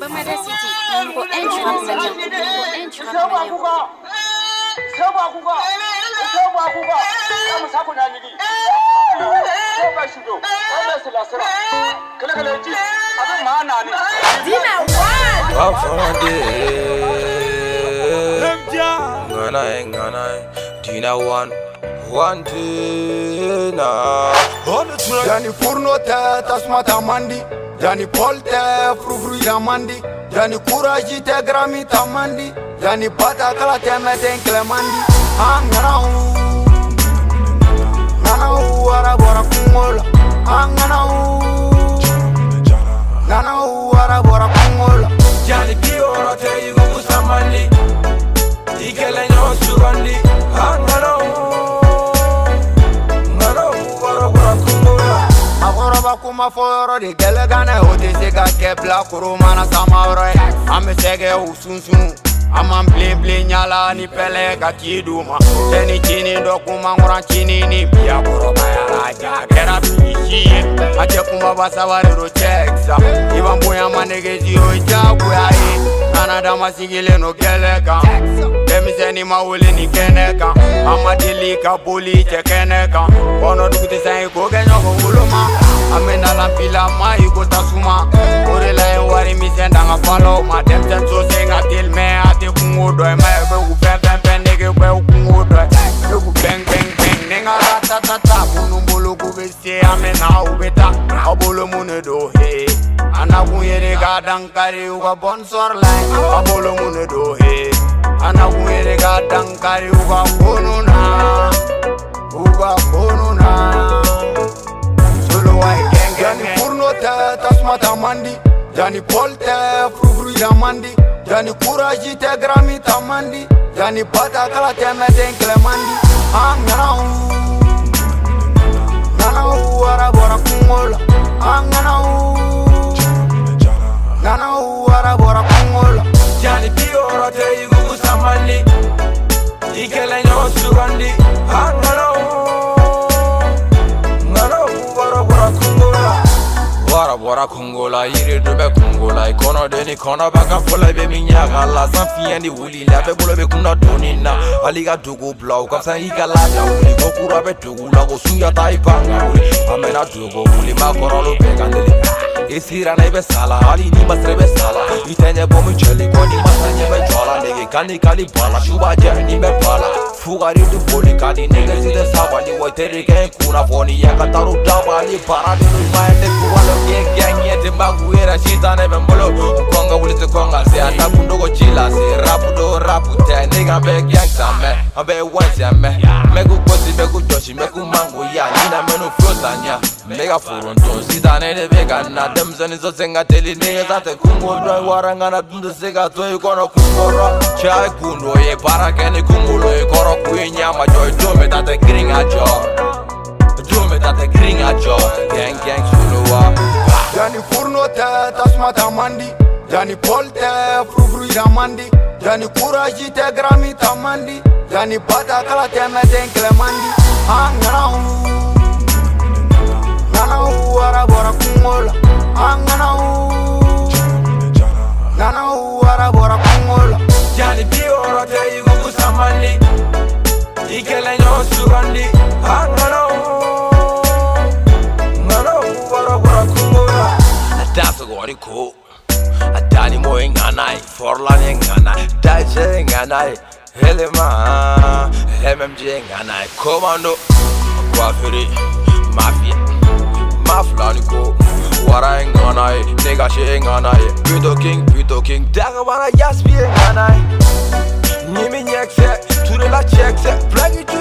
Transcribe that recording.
Dina one Tina. Jani furno te tasmata mandi, Jani polte frufru jamandi, Jani courage te grami tamandi, Jani pata kala te meten clemandi. Nanau ara bora kungola, nanau ara bora kungola. Jani kiora te yugo kusamandi, ikele nyo surandi. Kuma foro de gelegane ode sega kebla kurumana samaure ame sege usunsun amam bling nyala ni pele ka kiduma teni chini ndo kuma ngora chini ni bia koroba ya raja kera bishi ate kuma basawari ro chexa iban boya manegezi ojabu ai Canada masigile no gelega demiseni mawule ni keneka amadilika poli chekeneka ono dukute sai ko genyo ko uluma amena la pila mai ko tasuma ore la wari mi senda nga follow ma dem ten so senga til me ate kungodo e ma be ku pen nege be kungodo e ku bang nenga ta bunu bolo ku be se amena ubeta abolo munedo he ana kuyere ga dankari uga sponsor line abolo munedo he ana kuyere ga dankari uga bonuna Jani furno te tasmata mandi, Jani polte frufru jamandi, Jani courage te grami tamandi, Jani pata kala te meten clemandi. Nanau ara bora kungola, nanau ara bora kungola. Jani kiora te yugo kusamandi, ikele nyo surandi. Bora Kongola, iri dube Kongola, ikono deni kono baka fola be minyaga la sanfiye ni wuli la be bolo be kuna donina aliga dugu blau kapsa igala da wuli kokura be dugu la go sunya taipanga wuli amena dugu wuli makoro be kandeli isira na be sala ali ni masre be sala itenye bomu cheli koni masanye be jola nege kali bala shuba je ni be bala fugari du boli kadi nege zide sabali wo terike kuna foni ya kataru dabali para de maende kuwalo genge de maguera shitane be mbolo konga wuli te konga se ata kundogo chila se rapu te nega be gangsta me abe wanse me megu kosi megu joshi megu mango ya nina menu flotanya mega furonto sitane de vega na dem zani zo senga teli nega zate kungo doi waranga na dunde sega toi kono kungoro chai kundo ye para kene kungulo ye koro kuinya ma joy dome tate gringa jo gang suluwa Jani furno te tasmata mandi, Jani polte frufru jamandi, Jani courage te grami tamandi, Jani pata kala te meten clemandi. Nanau ara bora kungola, nanau ara bora kungola. Jani kiora te yugo kusamandi, ikele nyo surandi. That's a good cool. A Danny Moy Nganai, Forlan Nganai, Daje Nganai, Helema, MMJ Nganai, Commando, Quafiri, Mafia, Maflanico, Wara Nganai, Nega Nganai, Pito King, Dagabana Yaspi Nganai, Nimi Nexet, to the La Check, Flag it to